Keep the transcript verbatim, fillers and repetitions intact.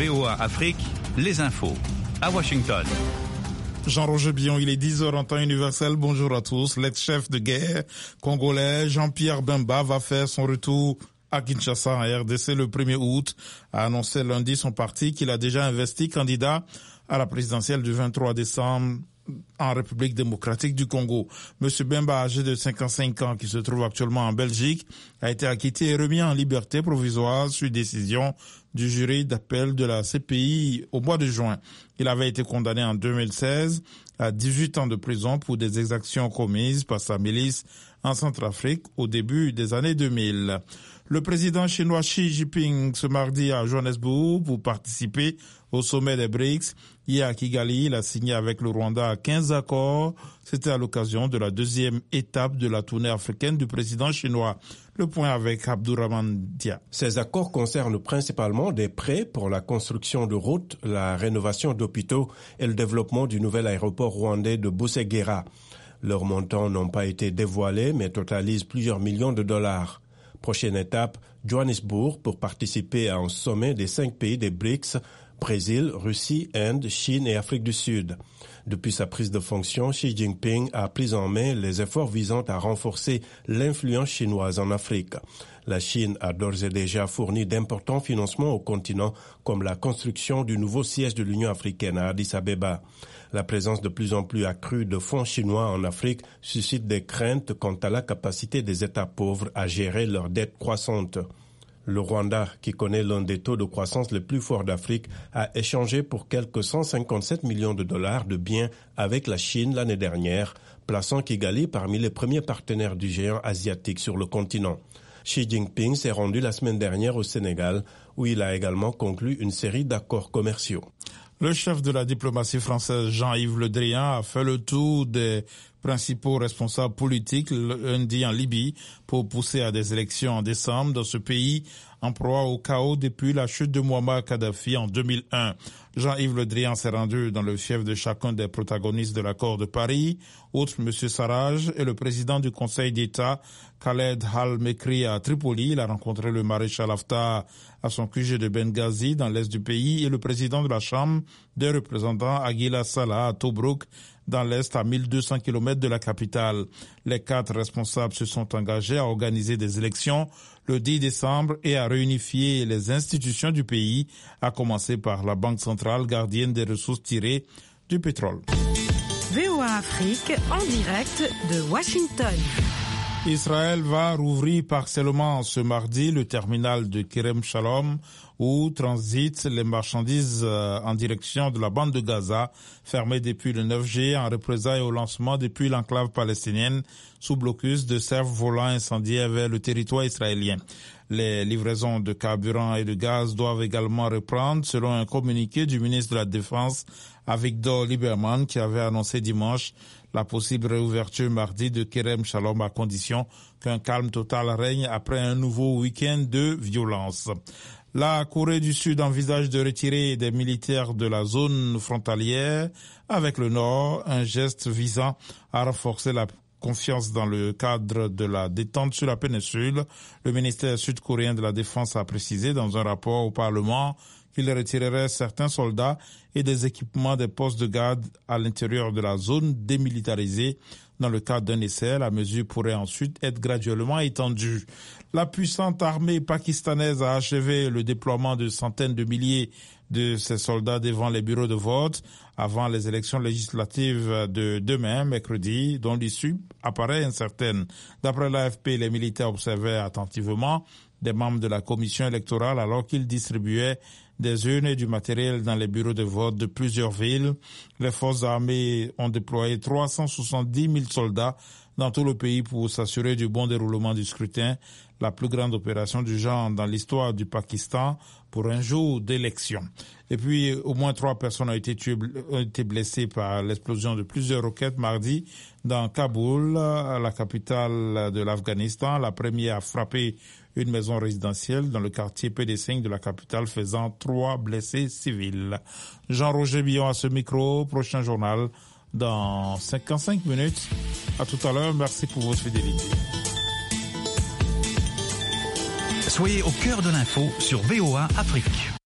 V O A Afrique, les infos. À Washington. Jean-Roger Billon, il est dix heures en temps universel. Bonjour à tous. L'ex-chef de guerre congolais Jean-Pierre Bemba va faire son retour à Kinshasa en R D C le premier août, a annoncé lundi son parti qu'il a déjà investi candidat à la présidentielle du vingt-trois décembre en République démocratique du Congo. Monsieur Bemba, âgé de cinquante-cinq ans, qui se trouve actuellement en Belgique, a été acquitté et remis en liberté provisoire sur décision du jury d'appel de la C P I au mois de juin. Il avait été condamné en deux mille seize à dix-huit ans de prison pour des exactions commises par sa milice en Centrafrique au début des années deux mille. Le président chinois Xi Jinping ce mardi à Johannesburg pour participer au sommet des B R I C S. Hier à Kigali, il a signé avec le Rwanda quinze accords. C'était à l'occasion de la deuxième étape de la tournée africaine du président chinois. Le point avec Abdourahmane Dia. Ces accords concernent principalement des prêts pour la construction de routes, la rénovation d'hôpitaux et le développement du nouvel aéroport rwandais de Busegera. Leurs montants n'ont pas été dévoilés mais totalisent plusieurs millions de dollars. Prochaine étape, Johannesburg pour participer à un sommet des cinq pays des B R I C S, Brésil, Russie, Inde, Chine et Afrique du Sud. Depuis sa prise de fonction, Xi Jinping a pris en main les efforts visant à renforcer l'influence chinoise en Afrique. La Chine a d'ores et déjà fourni d'importants financements au continent, comme la construction du nouveau siège de l'Union africaine à Addis Abeba. La présence de plus en plus accrue de fonds chinois en Afrique suscite des craintes quant à la capacité des États pauvres à gérer leurs dettes croissantes. Le Rwanda, qui connaît l'un des taux de croissance les plus forts d'Afrique, a échangé pour quelques cent cinquante-sept millions de dollars de biens avec la Chine l'année dernière, plaçant Kigali parmi les premiers partenaires du géant asiatique sur le continent. Xi Jinping s'est rendu la semaine dernière au Sénégal, où il a également conclu une série d'accords commerciaux. Le chef de la diplomatie française, Jean-Yves Le Drian, a fait le tour des principaux responsables politiques lundi en Libye pour pousser à des élections en décembre dans ce pays en proie au chaos depuis la chute de Mouammar Kadhafi en deux mille un. Jean-Yves Le Drian s'est rendu dans le fief de chacun des protagonistes de l'accord de Paris, outre M. Sarraj et le président du Conseil d'État, Khaled Al-Mekri à Tripoli. Il a rencontré le maréchal Haftar à son Q G de Benghazi dans l'est du pays et le président de la Chambre des représentants, Aguila Salah, à Tobrouk, dans l'est, à mille deux cents kilomètres de la capitale. Les quatre responsables se sont engagés à organiser des élections le dix décembre et à réunifier les institutions du pays, à commencer par la Banque centrale, gardienne des ressources tirées du pétrole. V O A Afrique, en direct de Washington. Israël va rouvrir partiellement ce mardi le terminal de Kerem Shalom où transitent les marchandises en direction de la bande de Gaza, fermée depuis le neuf juillet en représailles au lancement depuis l'enclave palestinienne sous blocus de cerfs-volants incendiaires vers le territoire israélien. Les livraisons de carburant et de gaz doivent également reprendre, selon un communiqué du ministre de la Défense, Avigdor Lieberman, qui avait annoncé dimanche la possible réouverture mardi de Kerem Shalom à condition qu'un calme total règne après un nouveau week-end de violence. La Corée du Sud envisage de retirer des militaires de la zone frontalière avec le Nord, un geste visant à renforcer la confiance dans le cadre de la détente sur la péninsule. Le ministère sud-coréen de la Défense a précisé dans un rapport au Parlement qu'il retirerait certains soldats et des équipements des postes de garde à l'intérieur de la zone démilitarisée. Dans le cadre d'un essai, la mesure pourrait ensuite être graduellement étendue. La puissante armée pakistanaise a achevé le déploiement de centaines de milliers de ses soldats devant les bureaux de vote avant les élections législatives de demain, mercredi, dont l'issue apparaît incertaine. D'après l'A F P, les militaires observaient attentivement des membres de la commission électorale alors qu'ils distribuaient des urnes et du matériel dans les bureaux de vote de plusieurs villes. Les forces armées ont déployé trois cent soixante-dix mille soldats dans tout le pays pour s'assurer du bon déroulement du scrutin, la plus grande opération du genre dans l'histoire du Pakistan pour un jour d'élection. Et puis, au moins trois personnes ont été tuées, ont été blessées par l'explosion de plusieurs roquettes mardi dans Kaboul, la capitale de l'Afghanistan. La première a frappé une maison résidentielle dans le quartier P D cinq de la capitale, faisant trois blessés civils. Jean-Roger Billon à ce micro, prochain journal dans cinquante-cinq minutes. À tout à l'heure, merci pour votre fidélité. Soyez au cœur de l'info sur V O A Afrique.